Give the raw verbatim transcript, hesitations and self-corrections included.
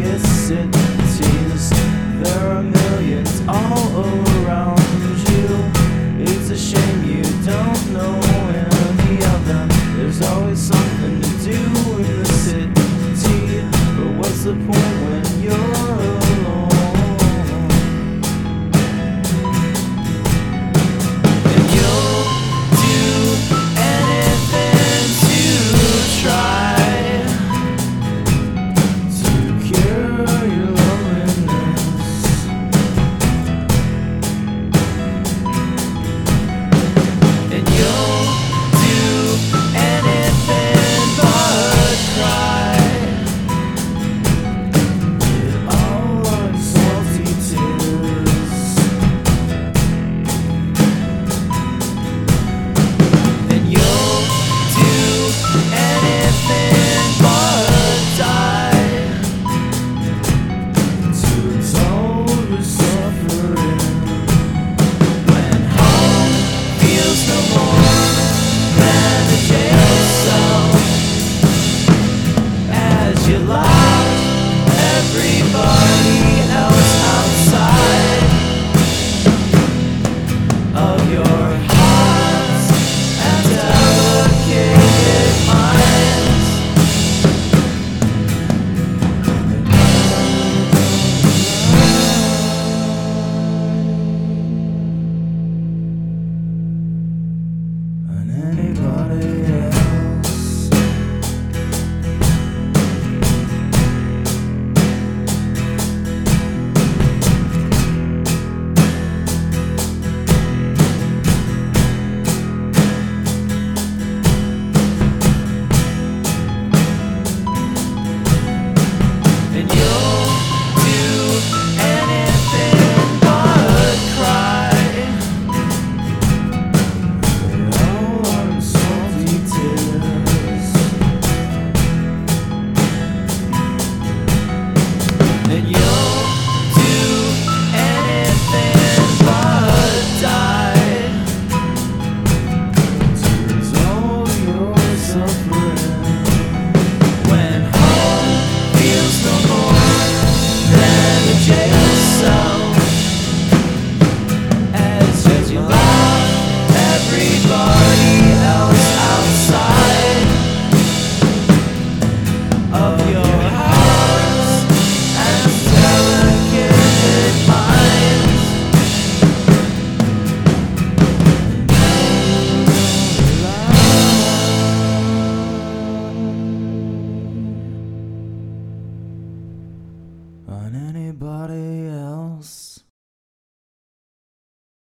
biggest cities. There are millions all around you. It's a shame you don't know any of them. There's always something to do in the city, but what's the point when you're alone? And you'll do anything to try to cure your loneliness. And you'll do anything but cry. It all are salty tears. And you'll do anything but die to dull your suffering. When home feels no more than a jail cell, as you lock everybody else outside of your hearts and delicate minds. And anybody else. And you'll do anything but cry. They all are salty tears. And you'll do anything but die to dull your suffering. When home feels no more than a jail cell, as as you lock everybody else outside of your hearts and delicate minds. On anybody else.